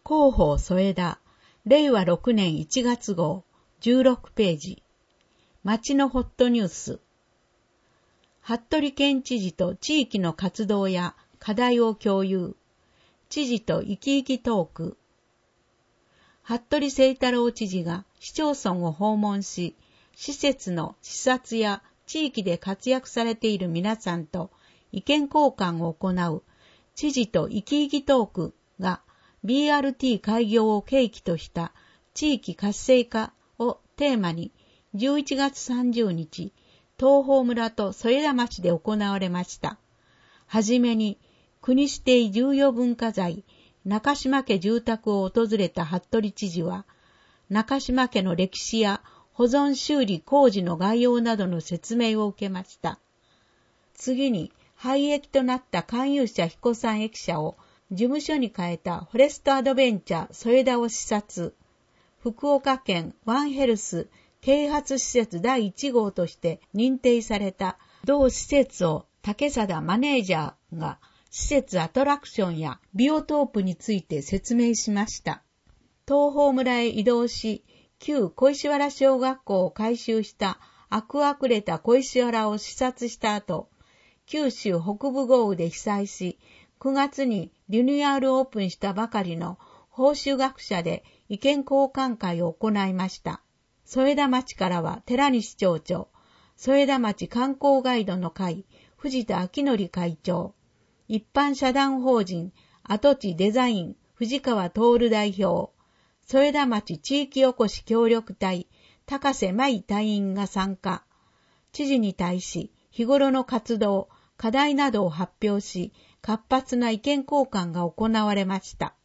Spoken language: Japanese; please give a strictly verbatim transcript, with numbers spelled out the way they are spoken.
広報添田、れいわろくねんいちがつごう、じゅうろくページ。町のホットニュース。服部県知事と地域の活動や課題を共有。知事と生き生きトーク。服部清太郎知事が市町村を訪問し、施設の視察や地域で活躍されている皆さんと意見交換を行う知事と生き生きトークが ビーアールティー 開業を契機とした地域活性化をテーマにじゅういちがつさんじゅうにち、東峰村と添田町で行われました。はじめに国指定重要文化財中島家住宅を訪れた服部知事は、中島家の歴史や保存修理工事の概要などの説明を受けました。次に廃駅となった勧誘者彦山駅舎を事務所に変えたフォレストアドベンチャー添田を視察。福岡県ワンヘルス啓発施設だいいちごうとして認定された同施設を竹貞マネージャーが施設アトラクションやビオトープについて説明しました。東峰村へ移動し、旧小石原小学校を改修したアクアクレタ小石原を視察した後、九州北部豪雨で被災し、くがつにリニューアルオープンしたばかりの報酬学舎で意見交換会を行いました。添田町からは寺西町長、添田町観光ガイドの会、藤田明則会長、一般社団法人跡地デザイン藤川徹代表、添田町地域おこし協力隊高瀬舞隊員が参加。知事に対し日頃の活動、課題などを発表し、活発な意見交換が行われました。